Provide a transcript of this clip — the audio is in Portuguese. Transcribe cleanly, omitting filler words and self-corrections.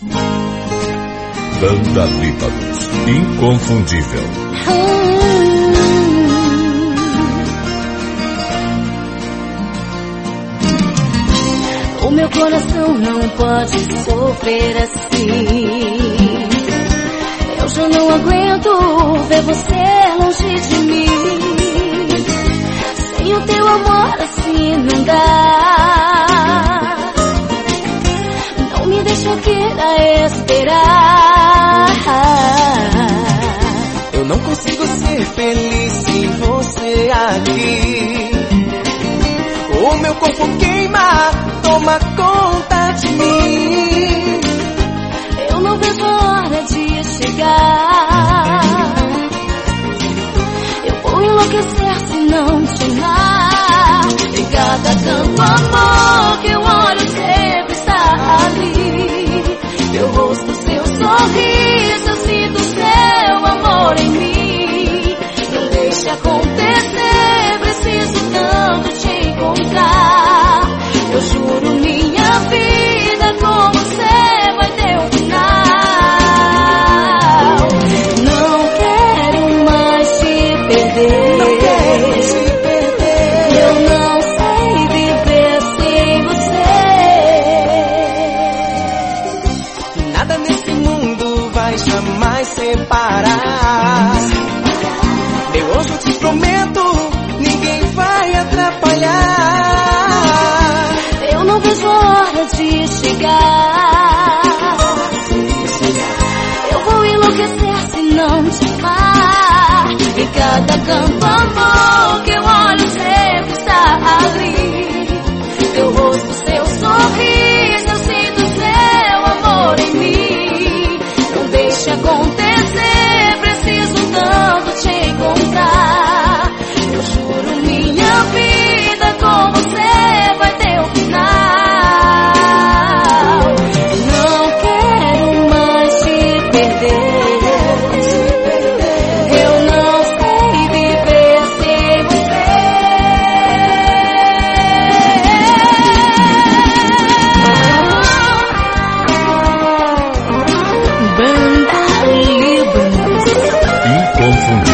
Banda Líbanos, inconfundível. O meu coração não pode sofrer assim. Eu já não aguento ver você longe de mim. Sem o teu amor assim não dá. Não me deixa aqui a esperar. Eu não consigo ser feliz sem você aqui. O meu corpo queima, toma conta de mim. Eu não vejo a hora de chegar. Eu vou enlouquecer se não te amar. Em cada canto amor que eu olho sempre está ali. Teu rosto, seu sorriso, eu sinto seu amor em mim. Não deixe acontecer, preciso tanto te encontrar. Eu juro minha vida, com você vai ter um final. Não quero mais te perder. Não quero te perder. Eu não sei viver sem você. Nada nesse mundo vai jamais separar. Meu anjo, te prometo, ninguém vai atrapalhar. Eu não vejo a hora de chegar. Eu vou enlouquecer se não te amar. Em cada canto amor que eu olho sempre está ali. Teu rosto, seu sorriso, eu sinto seu amor em mim. Não deixe acontecer, preciso tanto te encontrar. Eu juro minha vida, com você vai ter um final. Não quero mais te perder. Eu não sei viver sem você. Banda Líbanos, Inconfundível.